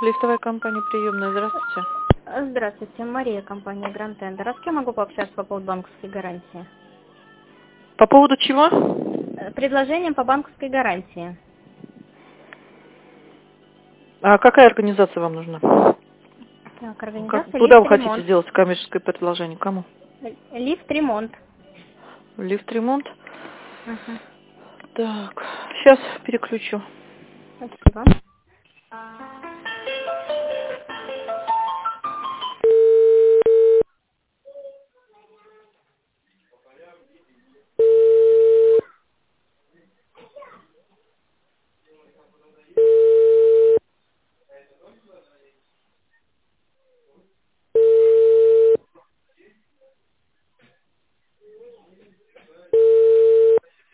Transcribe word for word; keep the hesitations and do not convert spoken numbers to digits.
Лифтовая компания приемная. Здравствуйте. Здравствуйте, Мария, компания Grand Tender. А с кем могу пообщаться по поводу банковской гарантии? По поводу чего? Предложение по банковской гарантии. А какая организация вам нужна? Так, Как, организация куда Лифт вы хотите Ремонт. сделать коммерческое предложение? Кому? Лифт Ремонт. Лифт ремонт? Угу. Так, сейчас переключу. Спасибо.